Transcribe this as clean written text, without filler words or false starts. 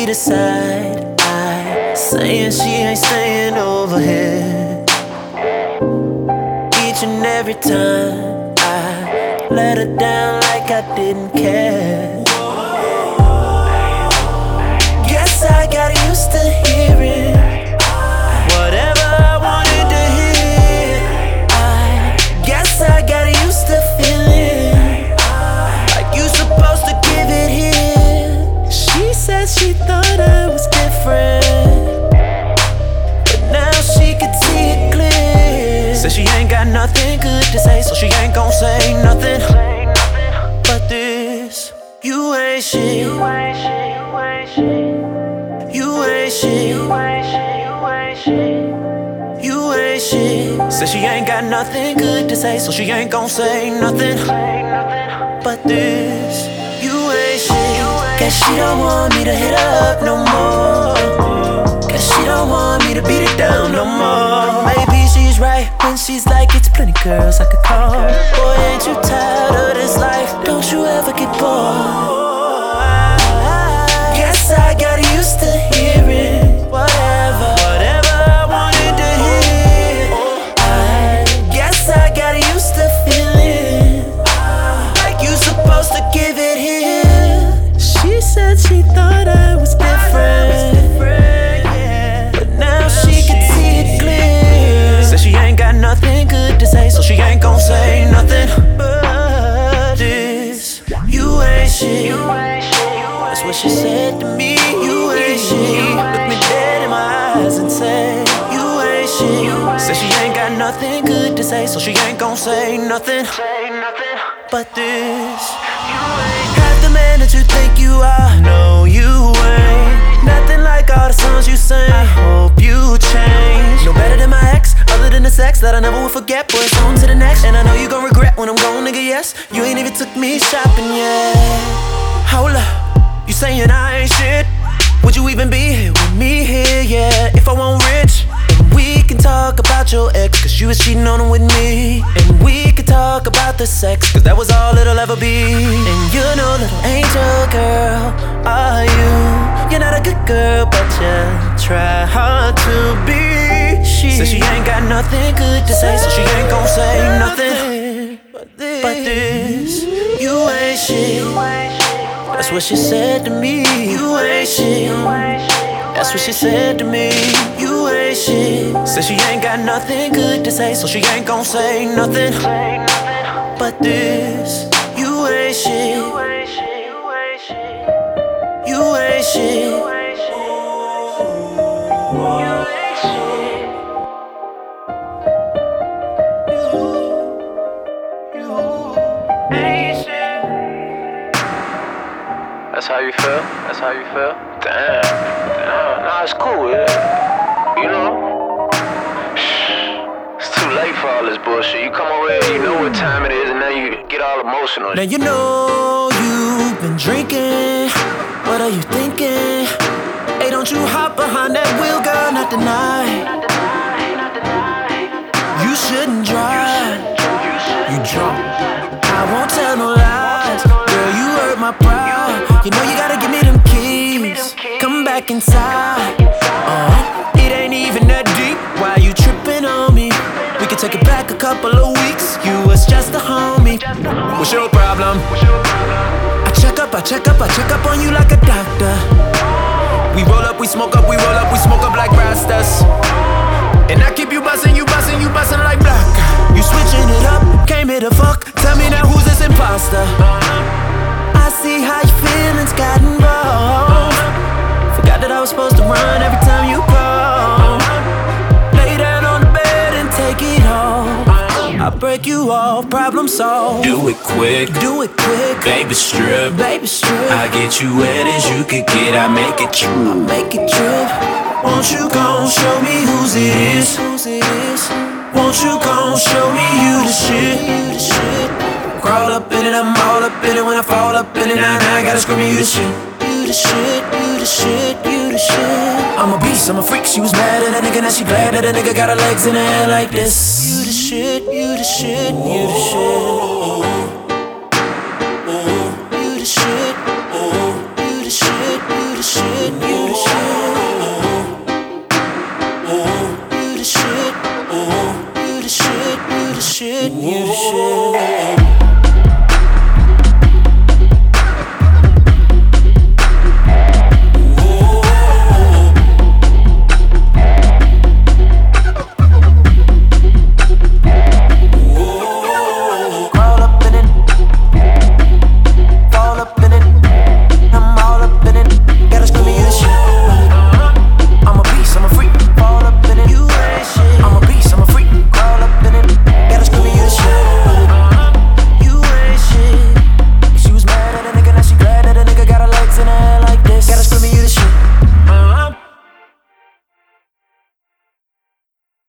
me the side eye, saying she ain't staying over here. Each and every time I let her down like I didn't care. Guess I got used to hearing whatever I wanted to hear. I guess I got used to feeling like you supposed to give it here. She said she thought I was different, but now she could see it clear. Said she ain't got nothing good to say, so she ain't gon' say nothing but this. You ain't shit. You ain't shit. You ain't shit. You ain't shit. Said she ain't got nothing good to say, so she ain't gon' say nothing but this. You ain't shit. Guess she don't want me to hit her up no more. Guess she don't want me to beat it down no more. Maybe she's right when she's like, it's plenty girls I could call. Boy, ain't you tired of this life? Don't you ever get bored? Guess I got used to hearing whatever I wanted to hear. I guess I got used to feeling like you supposed to give it here. She said she thought I was different, but now she can see it clear. Said she ain't got nothing good to say, so she ain't gon' say nothing but this. You ain't shit. That's what she said to me. You ain't shit. Look me dead in my eyes and say, you ain't shit. Said she ain't got nothing good to say, so she ain't gon' say nothing but this. Half the man that you think you are, no you ain't. Nothing like all the songs you sing. I hope you change. No better than my ex, other than the sex that I never will forget. Boy, it's on to the next, and I know you gon' regret when I'm gone, nigga, yes. You ain't even took me shopping yet. Hold up. You saying I ain't shit? Would you even be here with me here, yeah? If I want rich, and we can talk about your ex, cause you was cheating on him with me. And we can talk about the sex, cause that was all it'll ever be. And you know, little angel girl, are you? You're not a good girl, but you try hard to be. She said she ain't got nothing good to say, so she ain't gon' say nothing but this. You ain't shit. That's what she said to me. You ain't shit. That's what she said to me. You ain't shit. Said she ain't got nothing good to say, so she ain't gon' say nothing but this. You ain't shit. You ain't shit. That's how you feel? That's how you feel? Damn. Nah, it's cool, yeah. You know? It's too late for all this bullshit. You come over here, you know what time it is, and now you get all emotional. Now you know you've been drinking. What are you thinking? Hey, don't you hop behind that wheel, girl, not tonight. You shouldn't drive. You drunk. I won't tell no lies. Girl, you hurt my pride. You know you gotta give me them keys. Come back inside. It ain't even that deep. Why you tripping on me? We could take it back a couple of weeks. You was just a homie. What's your problem? I check up on you like a doctor. We roll up, we smoke up, we roll up, we smoke up like Rastas. And I keep you bustin', you bustin' like black. You switching it up, came here to fuck. Tell me now who's this imposter? I see how your feelings got involved. Forgot that I was supposed to run every time you call. Lay down on the bed and take it all. I break you off, problem solved. Do it quick, baby strip. I get you wet as you could get, I make it trip. Won't you gon' show me whose it is? Won't you gon' show me you the shit? Crawl up in it, I'm all up in it. When I fall up in it, now I gotta scream you the shit. You the shit, you the shit, you the shit. I'm a beast, I'm a freak. She was mad at a nigga, now she glad that a nigga got her legs in the air like this. You the shit, you the shit, you the shit. You the shit.